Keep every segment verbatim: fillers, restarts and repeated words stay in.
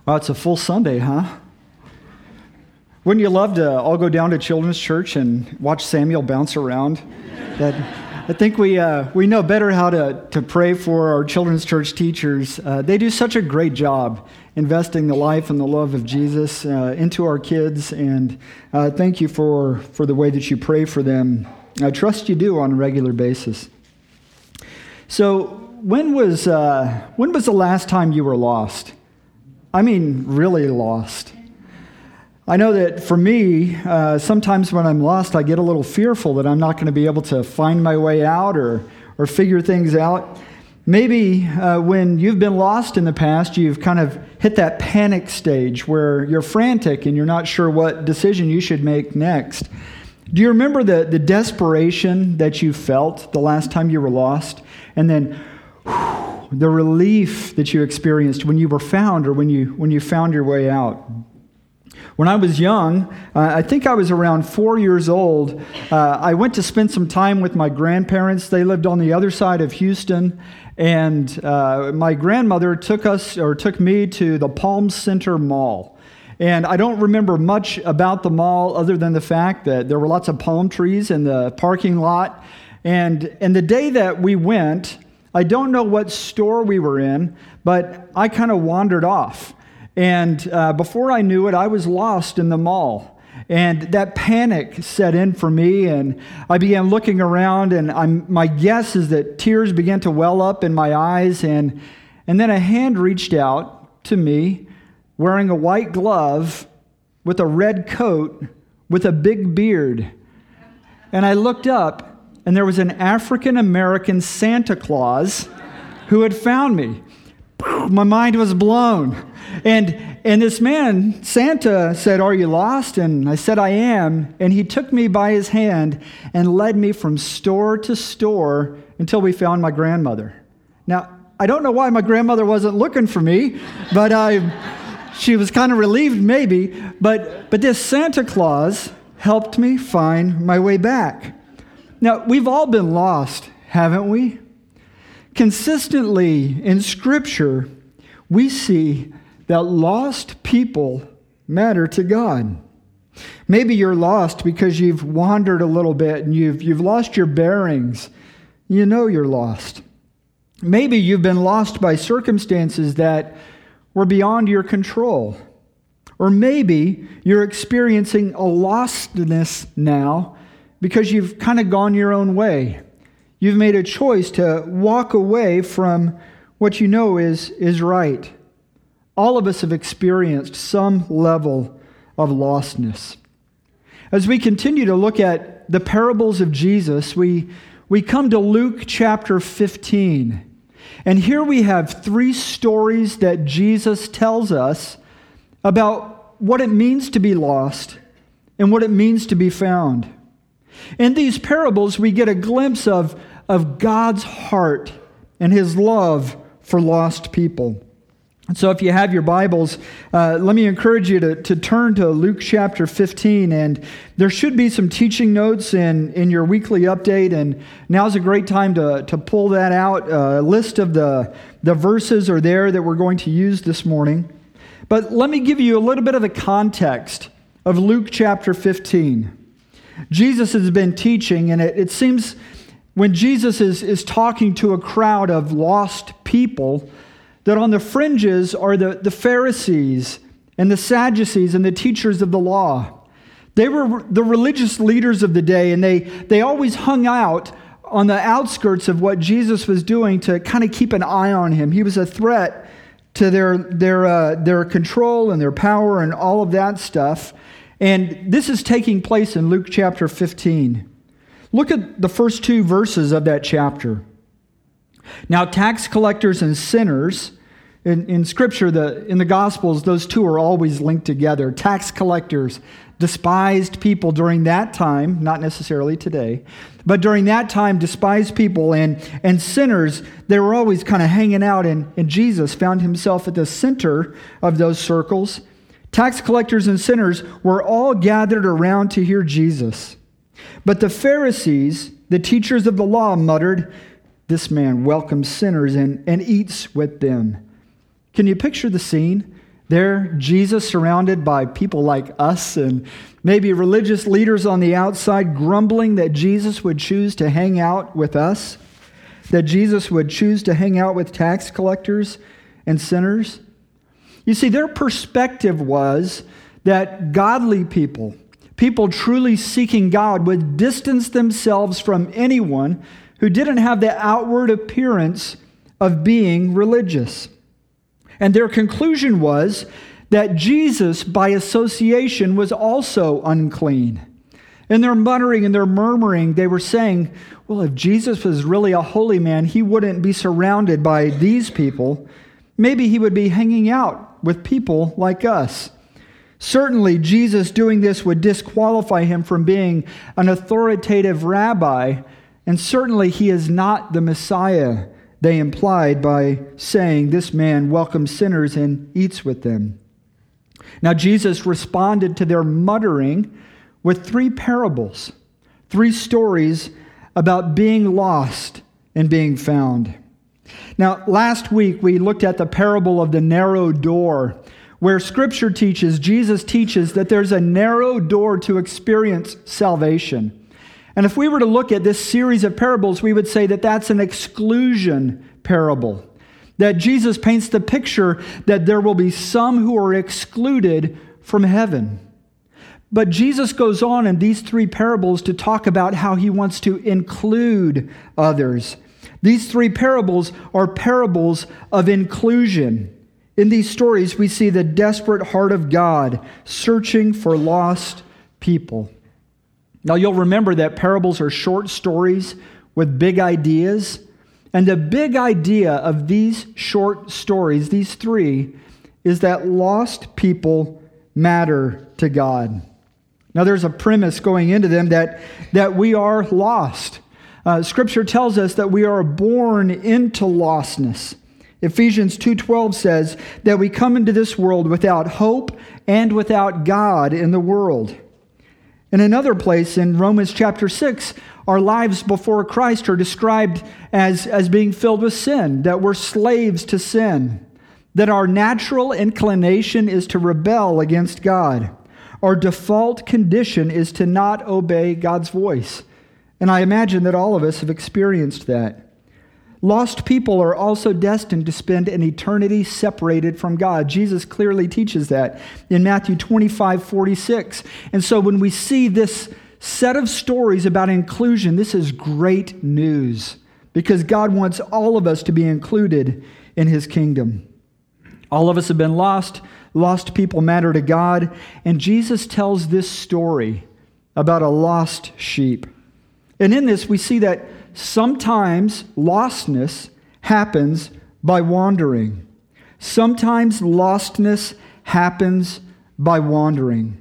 Well, it's a full Sunday, huh? Wouldn't you love to all go down to Children's Church and watch Samuel bounce around? That I think we uh, we know better how to, to pray for our Children's Church teachers. Uh, they do such a great job investing the life and the love of Jesus uh, into our kids, and uh, thank you for, for the way that you pray for them. I trust you do on a regular basis. So when was uh, when was the last time you were lost? I mean, really lost. I know that for me, uh, sometimes when I'm lost, I get a little fearful that I'm not going to be able to find my way out or or figure things out. Maybe uh, when you've been lost in the past, you've kind of hit that panic stage where you're frantic and you're not sure what decision you should make next. Do you remember the, the desperation that you felt the last time you were lost? And then whew, the relief that you experienced when you were found or when you when you found your way out. When I was young, uh, I think I was around four years old, uh, I went to spend some time with my grandparents. They lived on the other side of Houston, and uh, my grandmother took us or took me to the Palm Center Mall. And I don't remember much about the mall other than the fact that there were lots of palm trees in the parking lot. And, and the day that we went, I don't know what store we were in, but I kind of wandered off. And uh, before I knew it, I was lost in the mall. And that panic set in for me, and I began looking around, and I'm, my guess is that tears began to well up in my eyes, and, and then a hand reached out to me, wearing a white glove, with a red coat, with a big beard. And I looked up, and there was an African-American Santa Claus who had found me. My mind was blown. And and this man, Santa, said, "Are you lost?" And I said, "I am." And he took me by his hand and led me from store to store until we found my grandmother. Now, I don't know why my grandmother wasn't looking for me, but I, she was kind of relieved maybe. But, but this Santa Claus helped me find my way back. Now, we've all been lost, haven't we? Consistently in Scripture, we see that lost people matter to God. Maybe you're lost because you've wandered a little bit and you've, you've lost your bearings. You know you're lost. Maybe you've been lost by circumstances that were beyond your control. Or maybe you're experiencing a lostness now because you've kind of gone your own way. You've made a choice to walk away from what you know is, is right. All of us have experienced some level of lostness. As we continue to look at the parables of Jesus, we, we come to Luke chapter fifteen. And here we have three stories that Jesus tells us about what it means to be lost and what it means to be found. In these parables, we get a glimpse of, of God's heart and His love for lost people. And so if you have your Bibles, uh, let me encourage you to, to turn to Luke chapter fifteen. And there should be some teaching notes in, in your weekly update. And now's a great time to, to pull that out. A list of the, the verses are there that we're going to use this morning. But let me give you a little bit of the context of Luke chapter fifteen. Jesus has been teaching, and it, it seems when Jesus is, is talking to a crowd of lost people, that on the fringes are the, the Pharisees and the Sadducees and the teachers of the law. They were the religious leaders of the day, and they, they always hung out on the outskirts of what Jesus was doing to kind of keep an eye on him. He was a threat to their, their, uh, their control and their power and all of that stuff. And this is taking place in Luke chapter fifteen. Look at the first two verses of that chapter. Now, tax collectors and sinners, in, in Scripture, the, in the Gospels, those two are always linked together. Tax collectors, despised people during that time, not necessarily today, but during that time, despised people, and, and sinners, they were always kind of hanging out, and, and Jesus found himself at the center of those circles. Tax collectors and sinners were all gathered around to hear Jesus. But the Pharisees, the teachers of the law, muttered, "This man welcomes sinners and, and eats with them." Can you picture the scene? There, Jesus, surrounded by people like us and maybe religious leaders on the outside, grumbling that Jesus would choose to hang out with us, that Jesus would choose to hang out with tax collectors and sinners. You see, their perspective was that godly people, people truly seeking God, would distance themselves from anyone who didn't have the outward appearance of being religious. And their conclusion was that Jesus, by association, was also unclean. In their muttering and their murmuring, they were saying, well, if Jesus was really a holy man, he wouldn't be surrounded by these people. Maybe he would be hanging out with people like us. Certainly, Jesus doing this would disqualify him from being an authoritative rabbi, and certainly he is not the Messiah, they implied by saying this man welcomes sinners and eats with them. Now, Jesus responded to their muttering with three parables, three stories about being lost and being found. Now, last week we looked at the parable of the narrow door, where Scripture teaches, Jesus teaches that there's a narrow door to experience salvation. And if we were to look at this series of parables, we would say that that's an exclusion parable. That Jesus paints the picture that there will be some who are excluded from heaven. But Jesus goes on in these three parables to talk about how he wants to include others. These three parables are parables of inclusion. In these stories, we see the desperate heart of God searching for lost people. Now, you'll remember that parables are short stories with big ideas. And the big idea of these short stories, these three, is that lost people matter to God. Now, there's a premise going into them that, that we are lost. Uh, Scripture tells us that we are born into lostness. Ephesians two twelve says that we come into this world without hope and without God in the world. In another place in Romans chapter six, our lives before Christ are described as, as being filled with sin, that we're slaves to sin, that our natural inclination is to rebel against God. Our default condition is to not obey God's voice. And I imagine that all of us have experienced that. Lost people are also destined to spend an eternity separated from God. Jesus clearly teaches that in Matthew twenty-five forty-six. And so when we see this set of stories about inclusion, this is great news because God wants all of us to be included in his kingdom. All of us have been lost. Lost people matter to God. And Jesus tells this story about a lost sheep. And in this, we see that sometimes lostness happens by wandering. Sometimes lostness happens by wandering.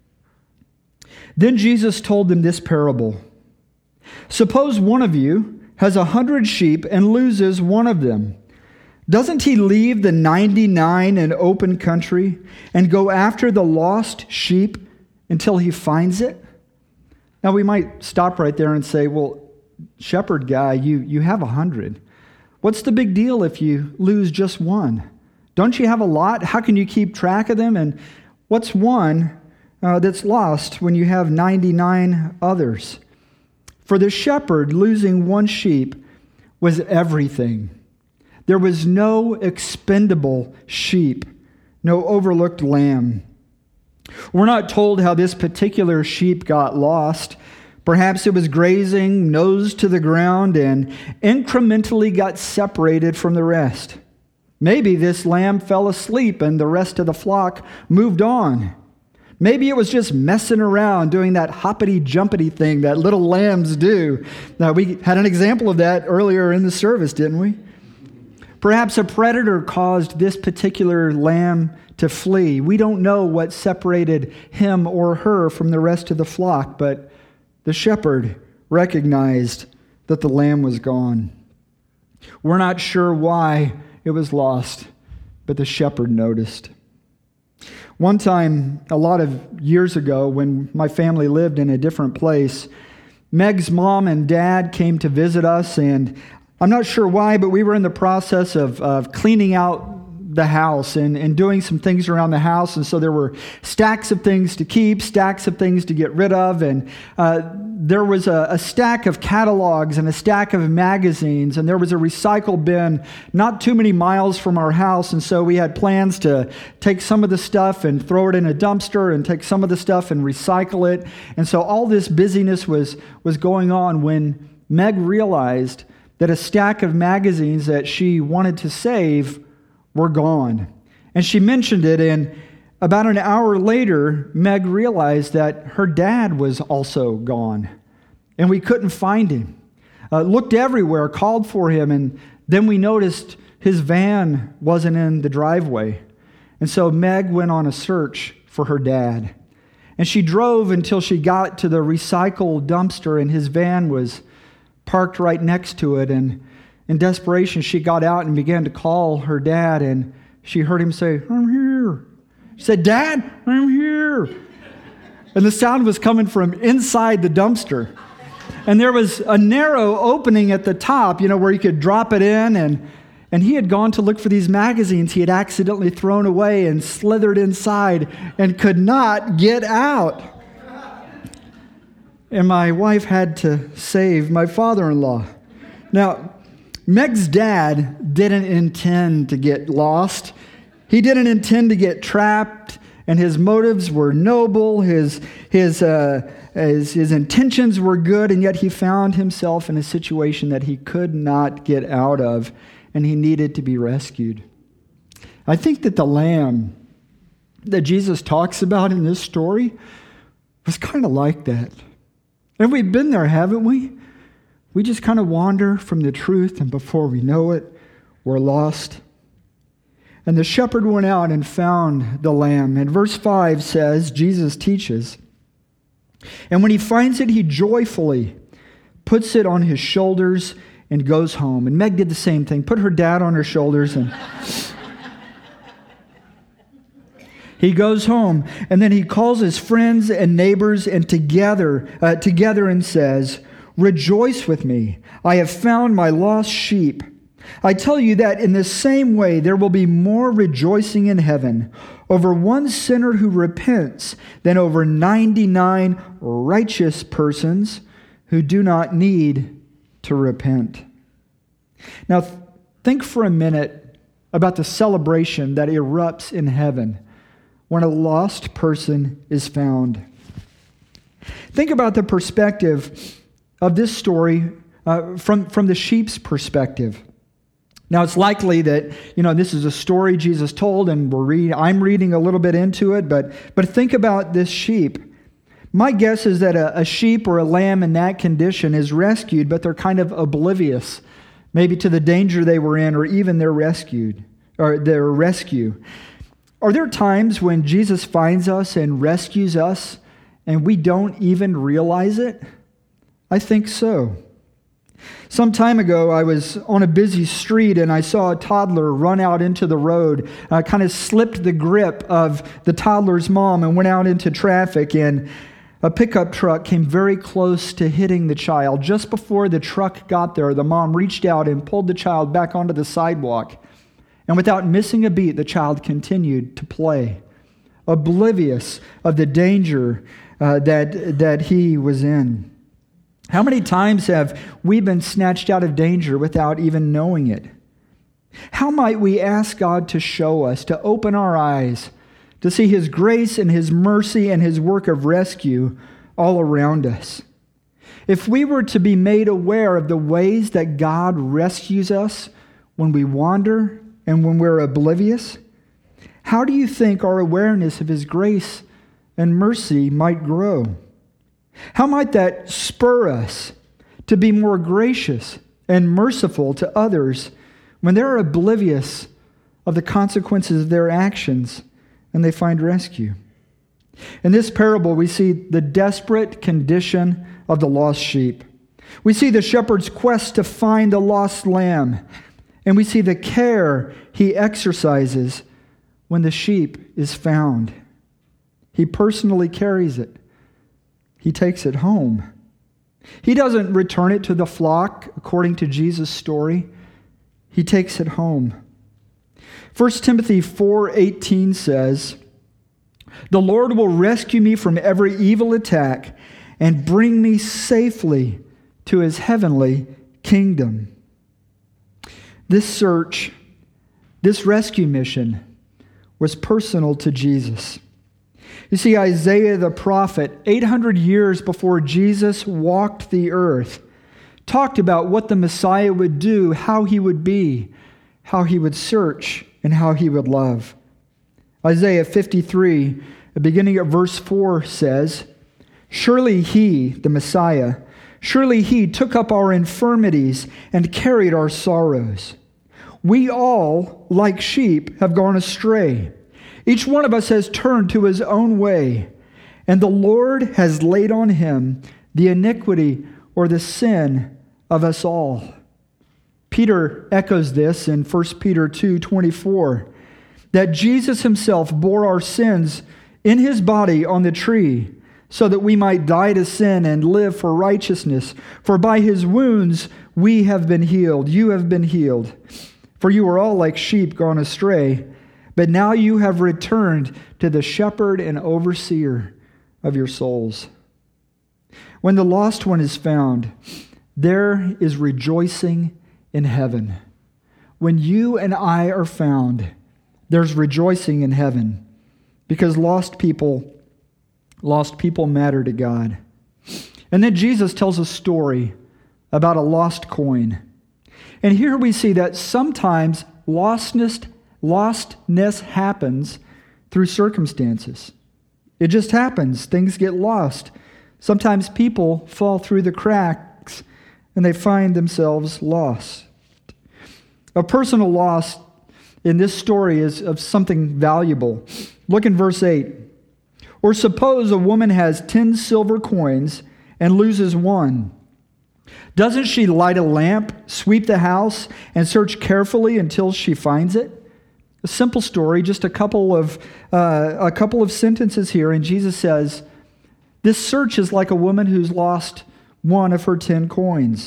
Then Jesus told them this parable. Suppose one of you has a hundred sheep and loses one of them. Doesn't he leave the ninety-nine in open country and go after the lost sheep until he finds it? Now we might stop right there and say, well, shepherd guy, you, you have a hundred. What's the big deal if you lose just one? Don't you have a lot? How can you keep track of them? And what's one uh, that's lost when you have ninety-nine others? For the shepherd, losing one sheep was everything. There was no expendable sheep, no overlooked lamb. We're not told how this particular sheep got lost. Perhaps it was grazing, nose to the ground, and incrementally got separated from the rest. Maybe this lamb fell asleep and the rest of the flock moved on. Maybe it was just messing around, doing that hoppity-jumpity thing that little lambs do. Now, we had an example of that earlier in the service, didn't we? Perhaps a predator caused this particular lamb to flee. We don't know what separated him or her from the rest of the flock, but the shepherd recognized that the lamb was gone. We're not sure why it was lost, but the shepherd noticed. One time, a lot of years ago, when my family lived in a different place, Meg's mom and dad came to visit us, and I'm not sure why, but we were in the process of, of cleaning out the house and, and doing some things around the house. And so there were stacks of things to keep, stacks of things to get rid of. And uh, there was a, a stack of catalogs and a stack of magazines. And there was a recycle bin not too many miles from our house. And so we had plans to take some of the stuff and throw it in a dumpster and take some of the stuff and recycle it. And so all this busyness was, was going on when Meg realized that a stack of magazines that she wanted to save were gone. And she mentioned it, and about an hour later, Meg realized that her dad was also gone, and we couldn't find him. Uh, looked everywhere, called for him, and then we noticed his van wasn't in the driveway. And so Meg went on a search for her dad. And she drove until she got to the recycle dumpster, and his van was parked right next to it. And in desperation, she got out and began to call her dad, and she heard him say, "I'm here." She said, "Dad, I'm here." And the sound was coming from inside the dumpster. And there was a narrow opening at the top, you know, where you could drop it in. And, and he had gone to look for these magazines he had accidentally thrown away and slithered inside and could not get out. And my wife had to save my father-in-law. Now, Meg's dad didn't intend to get lost. He didn't intend to get trapped, and his motives were noble. His, his, uh, his, his intentions were good, and yet he found himself in a situation that he could not get out of, and he needed to be rescued. I think that the lamb that Jesus talks about in this story was kind of like that. And we've been there, haven't we? We just kind of wander from the truth, and before we know it, we're lost. And the shepherd went out and found the lamb. And verse five says, Jesus teaches, and when he finds it, he joyfully puts it on his shoulders and goes home. And Meg did the same thing, put her dad on her shoulders, and he goes home, and then he calls his friends and neighbors and together, uh, together and says, "Rejoice with me. I have found my lost sheep." I tell you that in the same way there will be more rejoicing in heaven over one sinner who repents than over ninety-nine righteous persons who do not need to repent. Now, think for a minute about the celebration that erupts in heaven when a lost person is found. Think about the perspective of this story uh, from, from the sheep's perspective. Now, it's likely that, you know, this is a story Jesus told, and we're read, I'm reading a little bit into it, but, but think about this sheep. My guess is that a, a sheep or a lamb in that condition is rescued, but they're kind of oblivious, maybe to the danger they were in, or even their rescued, or their rescue. Are there times when Jesus finds us and rescues us and we don't even realize it? I think so. Some time ago, I was on a busy street and I saw a toddler run out into the road, uh, kind of slipped the grip of the toddler's mom and went out into traffic, and a pickup truck came very close to hitting the child. Just before the truck got there, the mom reached out and pulled the child back onto the sidewalk. And without missing a beat, the child continued to play, oblivious of the danger uh, that, that he was in. How many times have we been snatched out of danger without even knowing it? How might we ask God to show us, to open our eyes, to see His grace and His mercy and His work of rescue all around us? If we were to be made aware of the ways that God rescues us when we wander and when we're oblivious, how do you think our awareness of His grace and mercy might grow? How might that spur us to be more gracious and merciful to others when they're oblivious of the consequences of their actions and they find rescue? In this parable, we see the desperate condition of the lost sheep. We see the shepherd's quest to find the lost lamb, and we see the care he exercises when the sheep is found. He personally carries it. He takes it home. He doesn't return it to the flock according to Jesus' story. He takes it home. First Timothy four eighteen says, "The Lord will rescue me from every evil attack and bring me safely to his heavenly kingdom." This search, this rescue mission, was personal to Jesus. You see, Isaiah the prophet, eight hundred years before Jesus walked the earth, talked about what the Messiah would do, how he would be, how he would search, and how he would love. Isaiah fifty-three, the beginning of verse four says, "Surely he, the Messiah, surely he took up our infirmities and carried our sorrows. We all, like sheep, have gone astray. Each one of us has turned to his own way, and the Lord has laid on him the iniquity or the sin of us all." Peter echoes this in First Peter two twenty-four, that Jesus himself bore our sins in his body on the tree, so that we might die to sin and live for righteousness. For by his wounds we have been healed. You have been healed. For you were all like sheep gone astray, but now you have returned to the shepherd and overseer of your souls. When the lost one is found, there is rejoicing in heaven. When you and I are found, there's rejoicing in heaven, because lost people, lost people matter to God. And then Jesus tells a story about a lost coin. And here we see that sometimes lostness, lostness happens through circumstances. It just happens. Things get lost. Sometimes people fall through the cracks and they find themselves lost. A personal loss in this story is of something valuable. Look in verse eight. "Or suppose a woman has ten silver coins and loses one. Doesn't she light a lamp, sweep the house, and search carefully until she finds it?" A simple story, just a couple of uh, a couple of sentences here, and Jesus says, this search is like a woman who's lost one of her ten coins.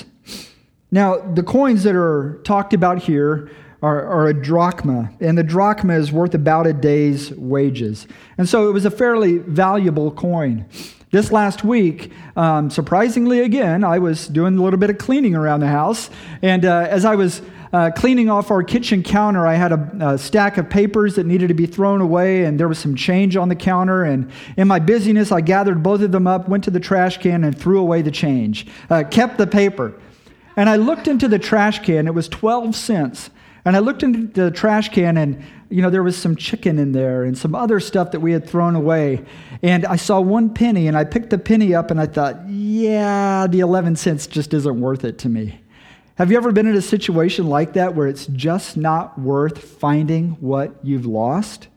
Now, the coins that are talked about here are, are a drachma, and the drachma is worth about a day's wages. And so it was a fairly valuable coin. This last week, um, surprisingly again, I was doing a little bit of cleaning around the house, and uh, as I was uh, cleaning off our kitchen counter, I had a, a stack of papers that needed to be thrown away, and there was some change on the counter, and in my busyness, I gathered both of them up, went to the trash can, and threw away the change. Uh, kept the paper. And I looked into the trash can. It was twelve cents. And I looked into the trash can, and you know there was some chicken in there and some other stuff that we had thrown away. And I saw one penny, and I picked the penny up, and I thought, yeah, the eleven cents just isn't worth it to me. Have you ever been in a situation like that where it's just not worth finding what you've lost?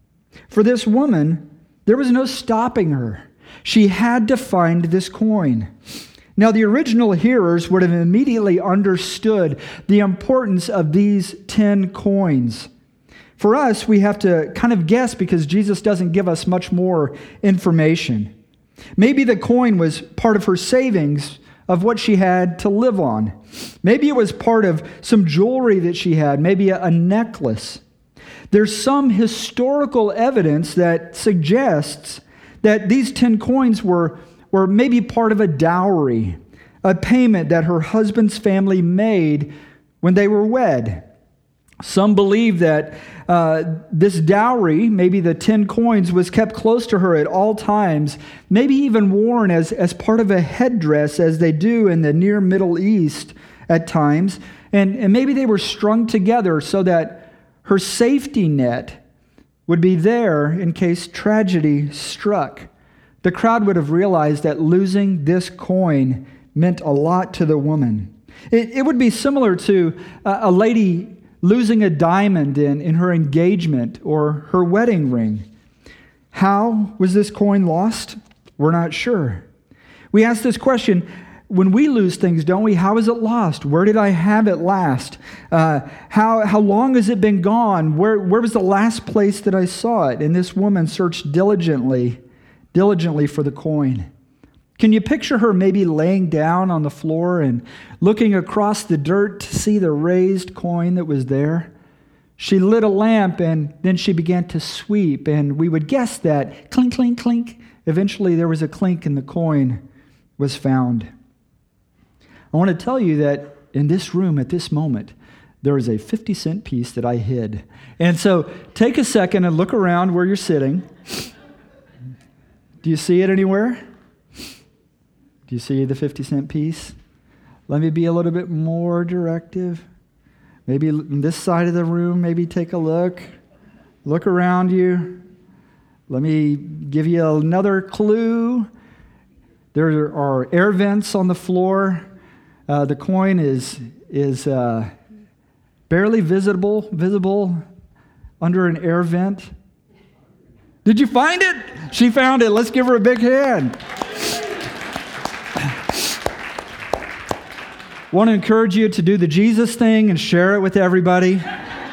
For this woman, there was no stopping her. She had to find this coin. Now, the original hearers would have immediately understood the importance of these ten coins. For us, we have to kind of guess because Jesus doesn't give us much more information. Maybe the coin was part of her savings of what she had to live on. Maybe it was part of some jewelry that she had, maybe a, a necklace. There's some historical evidence that suggests that these ten coins were or maybe part of a dowry, a payment that her husband's family made when they were wed. Some believe that uh, this dowry, maybe the ten coins, was kept close to her at all times, maybe even worn as, as part of a headdress, as they do in the near Middle East at times. And, and maybe they were strung together so that her safety net would be there in case tragedy struck. The crowd would have realized that losing this coin meant a lot to the woman. It, it would be similar to a, a lady losing a diamond in, in her engagement or her wedding ring. How was this coin lost? We're not sure. We ask this question, when we lose things, don't we? How is it lost? Where did I have it last? Uh, how, how long has it been gone? Where, where was the last place that I saw it? And this woman searched diligently diligently for the coin. Can you picture her maybe laying down on the floor and looking across the dirt to see the raised coin that was there? She lit a lamp and then she began to sweep, and we would guess that clink, clink, clink. Eventually there was a clink and the coin was found. I want to tell you that in this room at this moment, there is a fifty cent piece that I hid. And so take a second and look around where you're sitting. Do you see it anywhere? Do you see the fifty cent piece? Let me be a little bit more directive. Maybe on this side of the room, maybe take a look. Look around you. Let me give you another clue. There are air vents on the floor. Uh, the coin is, is uh, barely visible, visible under an air vent. Did you find it? She found it. Let's give her a big hand. Want to encourage you to do the Jesus thing and share it with everybody.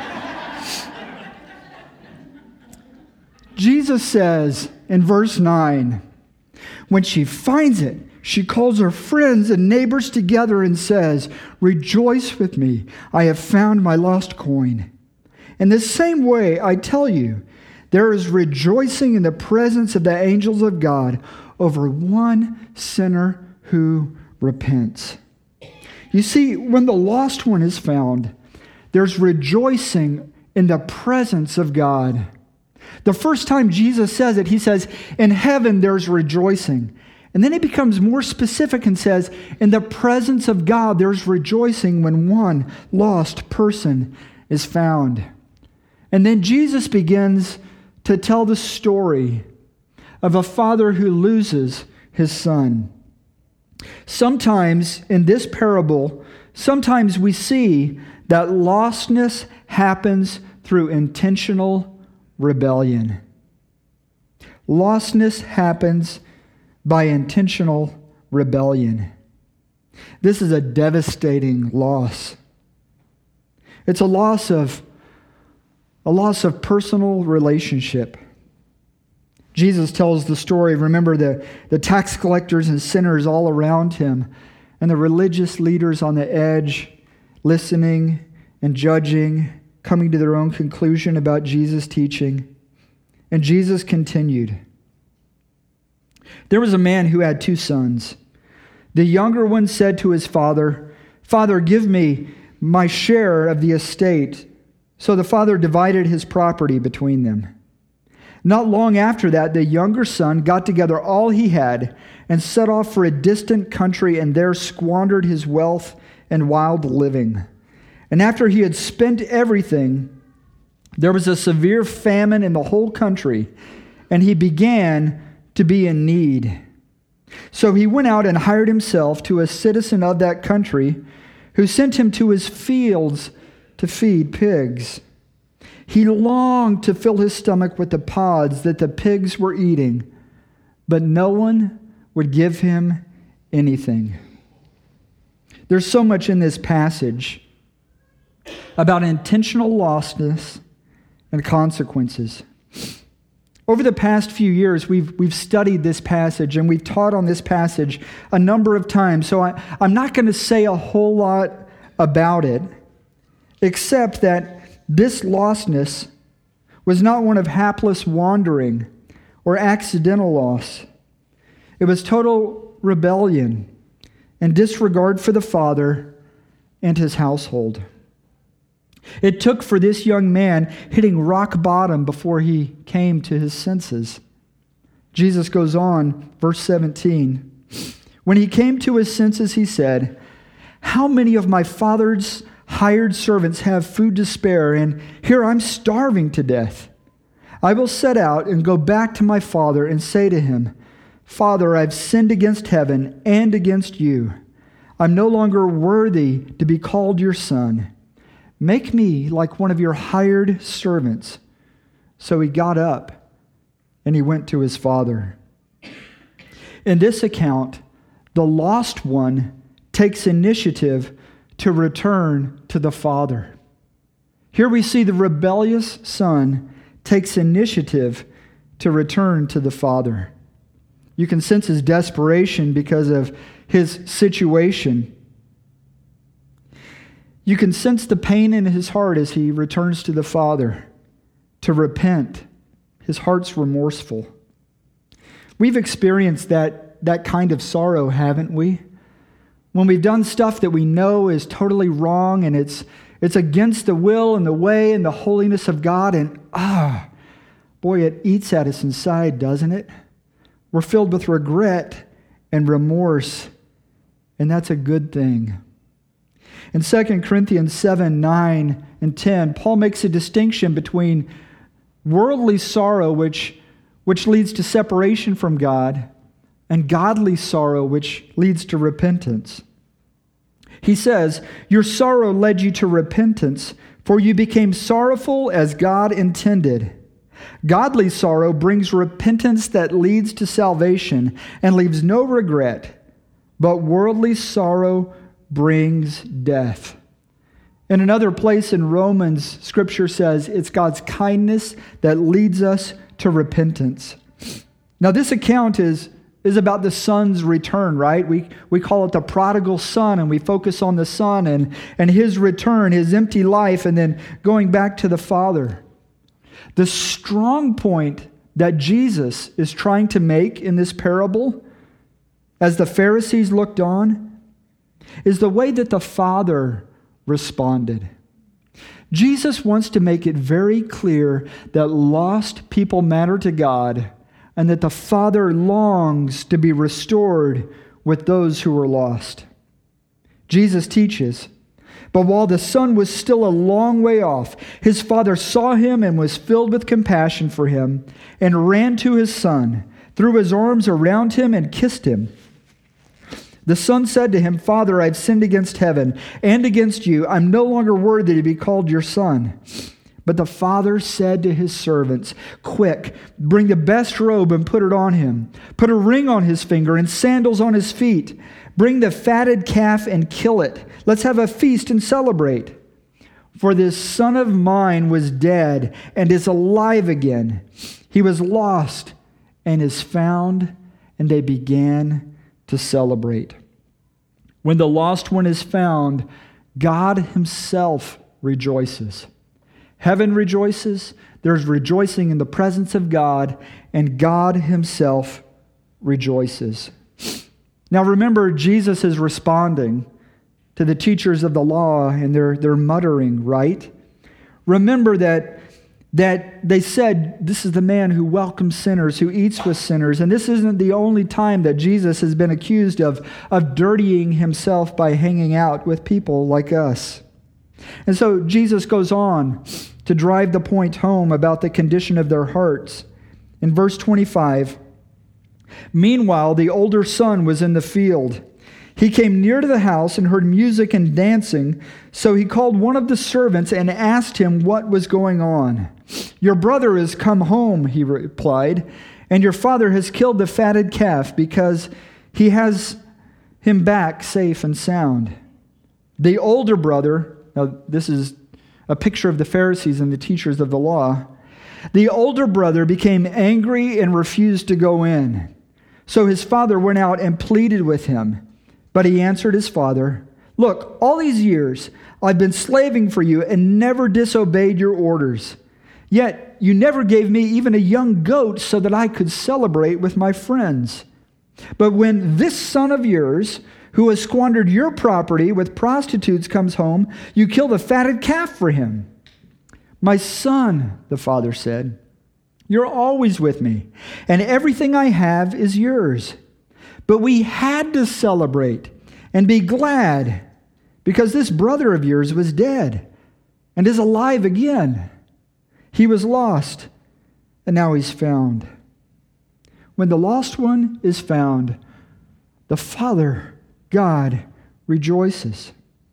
Jesus says in verse nine, when she finds it, she calls her friends and neighbors together and says, "Rejoice with me, I have found my lost coin." In the same way, I tell you, there is rejoicing in the presence of the angels of God over one sinner who repents. You see, when the lost one is found, there's rejoicing in the presence of God. The first time Jesus says it, he says, in heaven there's rejoicing. And then he becomes more specific and says, in the presence of God there's rejoicing when one lost person is found. And then Jesus begins to tell the story of a father who loses his son. Sometimes in this parable, sometimes we see that lostness happens through intentional rebellion. Lostness happens by intentional rebellion. This is a devastating loss. It's a loss of a loss of personal relationship. Jesus tells the story. Remember the, the tax collectors and sinners all around him, and the religious leaders on the edge, listening and judging, coming to their own conclusion about Jesus' teaching. And Jesus continued. There was a man who had two sons. The younger one said to his father, "Father, give me my share of the estate." So the father divided his property between them. Not long after that, the younger son got together all he had and set off for a distant country and there squandered his wealth and wild living. And after he had spent everything, there was a severe famine in the whole country, and he began to be in need. So he went out and hired himself to a citizen of that country, who sent him to his fields to feed pigs. He longed to fill his stomach with the pods that the pigs were eating, but no one would give him anything. There's so much in this passage about intentional lostness and consequences. Over the past few years, we've we've studied this passage and we've taught on this passage a number of times, so I, I'm not going to say a whole lot about it, except that this lostness was not one of hapless wandering or accidental loss. It was total rebellion and disregard for the Father and his household. It took for this young man hitting rock bottom before he came to his senses. Jesus goes on, verse seventeen. When he came to his senses, he said, "How many of my father's hired servants have food to spare, and here I'm starving to death. I will set out and go back to my father and say to him, 'Father, I've sinned against heaven and against you. I'm no longer worthy to be called your son. Make me like one of your hired servants.' So he got up and he went to his father." In this account, the lost one takes initiative to return to the Father. Here we see the rebellious son takes initiative to return to the Father. You can sense his desperation because of his situation. You can sense the pain in his heart as he returns to the Father to repent. His heart's remorseful. We've experienced that, that kind of sorrow, haven't we? When we've done stuff that we know is totally wrong and it's it's against the will and the way and the holiness of God, and ah, boy, it eats at us inside, doesn't it? We're filled with regret and remorse, and that's a good thing. In Second Corinthians seven, nine, and ten, Paul makes a distinction between worldly sorrow, which, which leads to separation from God, and godly sorrow, which leads to repentance. He says, your sorrow led you to repentance, for you became sorrowful as God intended. Godly sorrow brings repentance that leads to salvation and leaves no regret, but worldly sorrow brings death. In another place in Romans, Scripture says it's God's kindness that leads us to repentance. Now, this account is is about the son's return, right? We we call it the prodigal son, and we focus on the son and, and his return, his empty life, and then going back to the Father. The strong point that Jesus is trying to make in this parable, as the Pharisees looked on, is the way that the Father responded. Jesus wants to make it very clear that lost people matter to God, and that the Father longs to be restored with those who were lost. Jesus teaches, but while the son was still a long way off, his father saw him and was filled with compassion for him, and ran to his son, threw his arms around him, and kissed him. The son said to him, Father, I've sinned against heaven and against you. I'm no longer worthy to be called your son. But the father said to his servants, quick, bring the best robe and put it on him. Put a ring on his finger and sandals on his feet. Bring the fatted calf and kill it. Let's have a feast and celebrate. For this son of mine was dead and is alive again. He was lost and is found, and they began to celebrate. When the lost one is found, God himself rejoices. Heaven rejoices. There's rejoicing in the presence of God, and God himself rejoices. Now remember, Jesus is responding to the teachers of the law, and they're, they're muttering, right? Remember that, that they said, this is the man who welcomes sinners, who eats with sinners. And this isn't the only time that Jesus has been accused of, of dirtying himself by hanging out with people like us. And so Jesus goes on to drive the point home about the condition of their hearts. In verse twenty-five, meanwhile, the older son was in the field. He came near to the house and heard music and dancing, so he called one of the servants and asked him what was going on. Your brother has come home, he replied, and your father has killed the fatted calf because he has him back safe and sound. The older brother, now this is a picture of the Pharisees and the teachers of the law, the older brother became angry and refused to go in. So his father went out and pleaded with him. But he answered his father, look, all these years I've been slaving for you and never disobeyed your orders. Yet you never gave me even a young goat so that I could celebrate with my friends. But when this son of yours, who has squandered your property with prostitutes, comes home, you kill the fatted calf for him. My son, the father said, you're always with me, and everything I have is yours. But we had to celebrate and be glad because this brother of yours was dead and is alive again. He was lost, and now he's found. When the lost one is found, the Father, God, rejoices.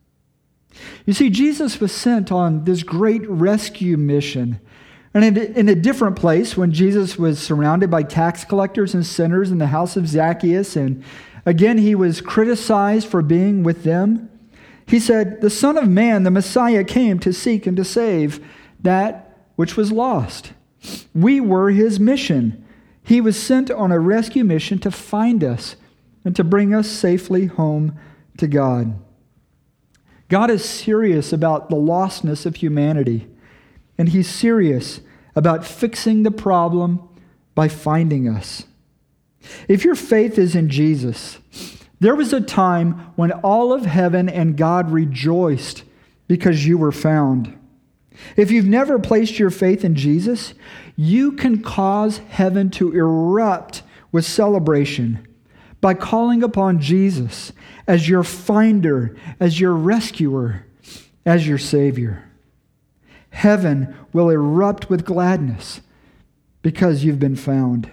You see, Jesus was sent on this great rescue mission. And in, in a different place, when Jesus was surrounded by tax collectors and sinners in the house of Zacchaeus, and again he was criticized for being with them, he said, the Son of Man, the Messiah, came to seek and to save that which was lost. We were his mission. He was sent on a rescue mission to find us and to bring us safely home to God. God is serious about the lostness of humanity, and He's serious about fixing the problem by finding us. If your faith is in Jesus, there was a time when all of heaven and God rejoiced because you were found. If you've never placed your faith in Jesus, you can cause heaven to erupt with celebration by calling upon Jesus as your finder, as your rescuer, as your Savior. Heaven will erupt with gladness because you've been found.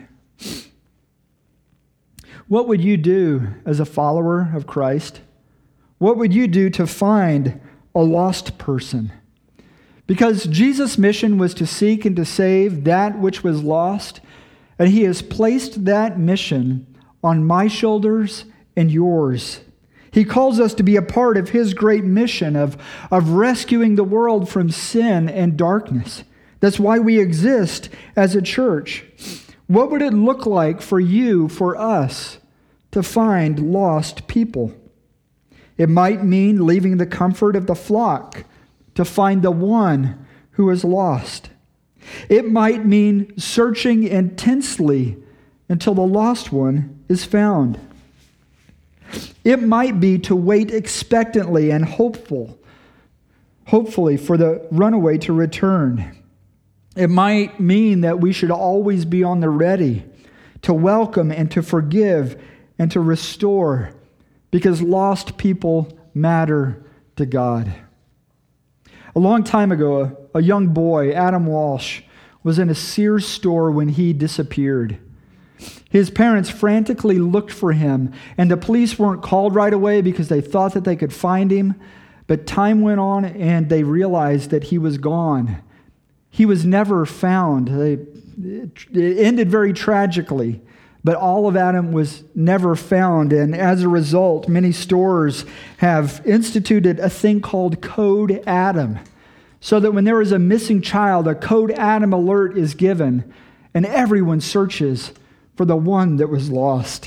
What would you do as a follower of Christ? What would you do to find a lost person? Because Jesus' mission was to seek and to save that which was lost, and He has placed that mission on my shoulders and yours. He calls us to be a part of His great mission of, of rescuing the world from sin and darkness. That's why we exist as a church. What would it look like for you, for us, to find lost people? It might mean leaving the comfort of the flock to find the one who is lost. It might mean searching intensely until the lost one is found. It might be to wait expectantly and hopeful, hopefully for the runaway to return. It might mean that we should always be on the ready to welcome and to forgive and to restore, because lost people matter to God. A long time ago, a, a young boy, Adam Walsh, was in a Sears store when he disappeared. His parents frantically looked for him, and the police weren't called right away because they thought that they could find him. But time went on, and they realized that he was gone. He was never found. They, it ended very tragically, but all of Adam was never found. And as a result, many stores have instituted a thing called Code Adam, so that when there is a missing child, a Code Adam alert is given, and everyone searches for the one that was lost.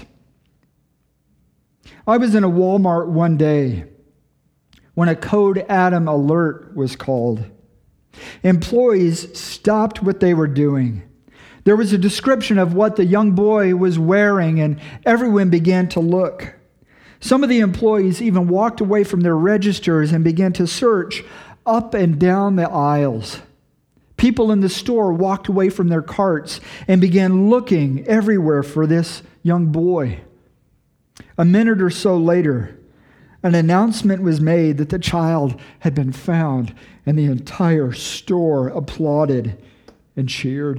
I was in a Walmart one day when a Code Adam alert was called. Employees stopped what they were doing. There was a description of what the young boy was wearing, and everyone began to look. Some of the employees even walked away from their registers and began to search up and down the aisles. People in the store walked away from their carts and began looking everywhere for this young boy. A minute or so later, an announcement was made that the child had been found, and the entire store applauded and cheered.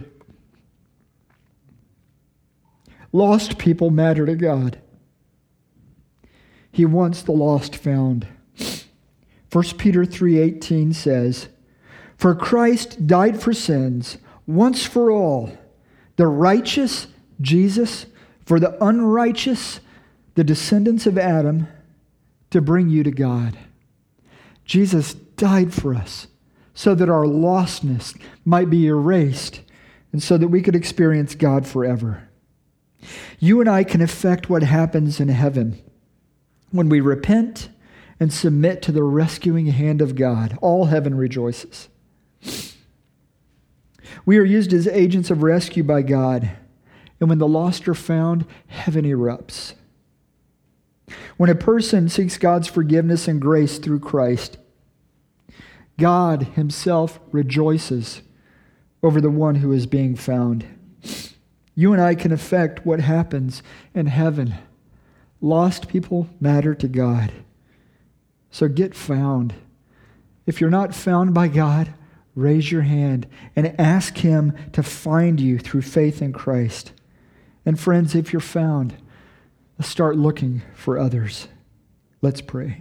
Lost people matter to God. He wants the lost found. First Peter three eighteen says, "For Christ died for sins once for all, the righteous, Jesus, for the unrighteous, the descendants of Adam, to bring you to God." Jesus died for us so that our lostness might be erased and so that we could experience God forever. You and I can affect what happens in heaven when we repent and submit to the rescuing hand of God. All heaven rejoices. We are used as agents of rescue by God, and when the lost are found, heaven erupts. When a person seeks God's forgiveness and grace through Christ, God Himself rejoices over the one who is being found. You and I can affect what happens in heaven. Lost people matter to God. So get found. If you're not found by God, raise your hand and ask Him to find you through faith in Christ. And friends, if you're found, let's start looking for others. Let's pray.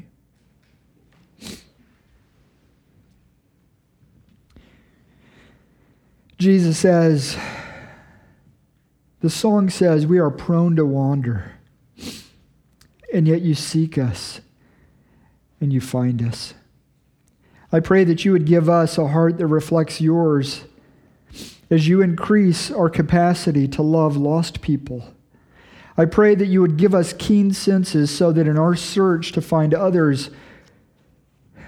Jesus says, the song says, we are prone to wander, and yet you seek us and you find us. I pray that you would give us a heart that reflects yours as you increase our capacity to love lost people. I pray that you would give us keen senses so that in our search to find others,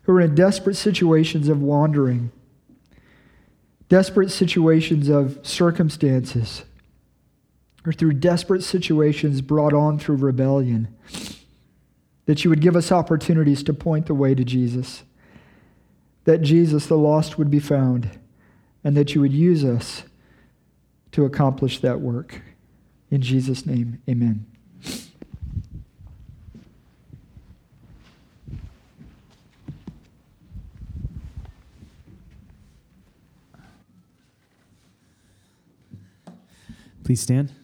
who are in desperate situations of wandering, desperate situations of circumstances, or through desperate situations brought on through rebellion, that you would give us opportunities to point the way to Jesus, that Jesus, the lost, would be found, and that you would use us to accomplish that work. In Jesus' name, amen. Please stand.